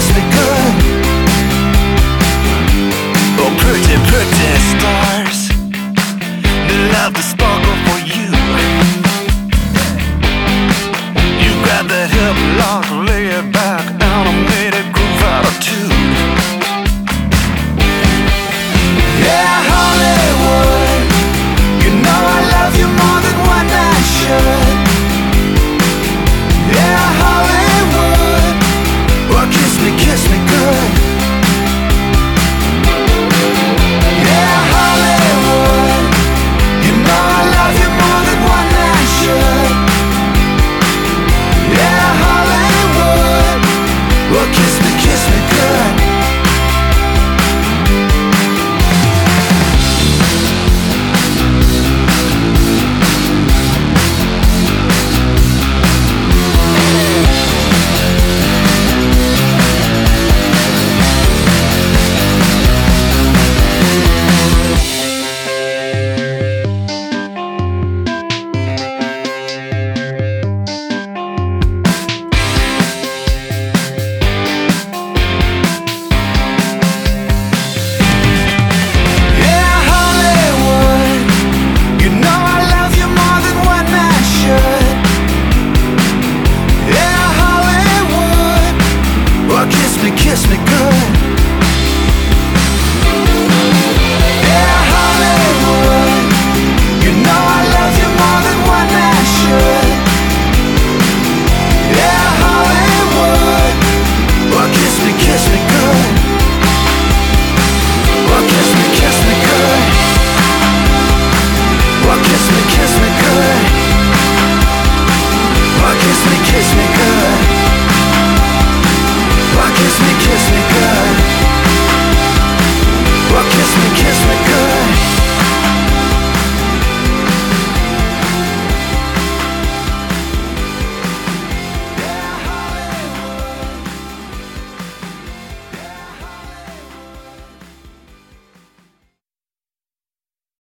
me good. Oh, pretty, pretty stars, they love to sparkle for you. You grab that hip lock, lay it back, and I made it groove out of tune. Yeah, Hollywood, you know I love you more than one man should. Yeah, Hollywood, well, kiss me good. Yeah, Hollywood, you know I love you more than one man should. Yeah, Hollywood, well, kiss me good. Kiss me good.